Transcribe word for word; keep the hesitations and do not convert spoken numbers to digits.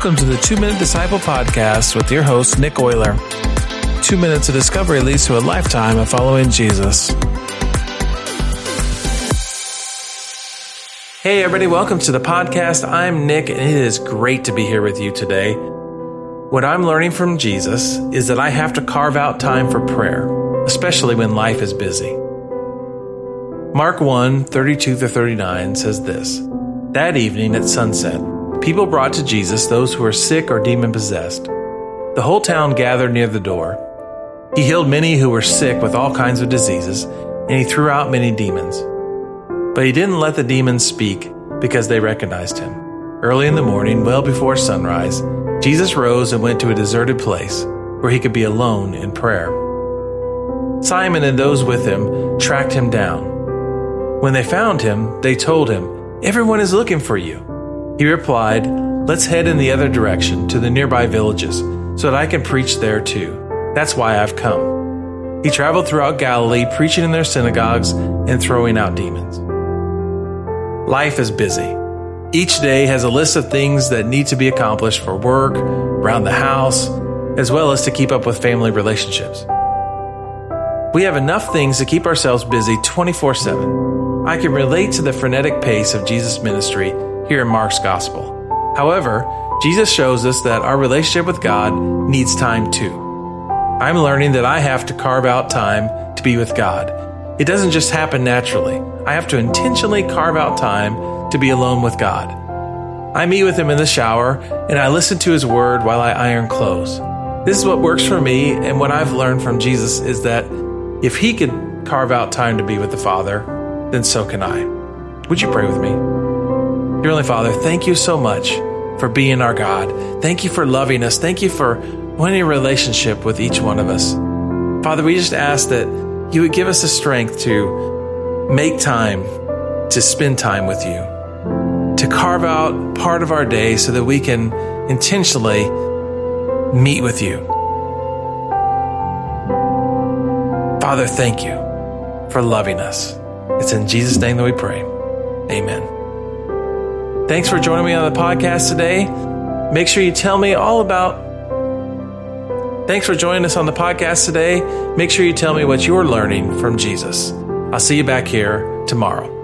Welcome to the Two-Minute Disciple Podcast with your host, Nick Euler. Two minutes of discovery leads to a lifetime of following Jesus. Hey everybody, welcome to the podcast. I'm Nick, and it is great to be here with you today. What I'm learning from Jesus is that I have to carve out time for prayer, especially when life is busy. Mark one, thirty-two through thirty-nine says this: That evening at sunset, people brought to Jesus those who were sick or demon-possessed. The whole town gathered near the door. He healed many who were sick with all kinds of diseases, and he threw out many demons. But he didn't let the demons speak because they recognized him. Early in the morning, well before sunrise, Jesus rose and went to a deserted place where he could be alone in prayer. Simon and those with him tracked him down. When they found him, they told him, "Everyone is looking for you." He replied, "Let's head in the other direction to the nearby villages so that I can preach there too. That's why I've come." He traveled throughout Galilee, preaching in their synagogues and throwing out demons. Life is busy. Each day has a list of things that need to be accomplished for work, around the house, as well as to keep up with family relationships. We have enough things to keep ourselves busy twenty-four seven. I can relate to the frenetic pace of Jesus' ministry here in Mark's Gospel. However, Jesus shows us that our relationship with God needs time too. I'm learning that I have to carve out time to be with God. It doesn't just happen naturally. I have to intentionally carve out time to be alone with God. I meet with him in the shower, and I listen to his word while I iron clothes. This is what works for me, and what I've learned from Jesus is that if he could carve out time to be with the Father, then so can I. Would you pray with me? Dear Heavenly Father, thank you so much for being our God. Thank you for loving us. Thank you for wanting a relationship with each one of us. Father, we just ask that you would give us the strength to make time to spend time with you, to carve out part of our day so that we can intentionally meet with you. Father, thank you for loving us. It's in Jesus' name that we pray. Amen. Thanks for joining me on the podcast today. Make sure you tell me all about Thanks for joining us on the podcast today. Make sure you tell me what you're learning from Jesus. I'll see you back here tomorrow.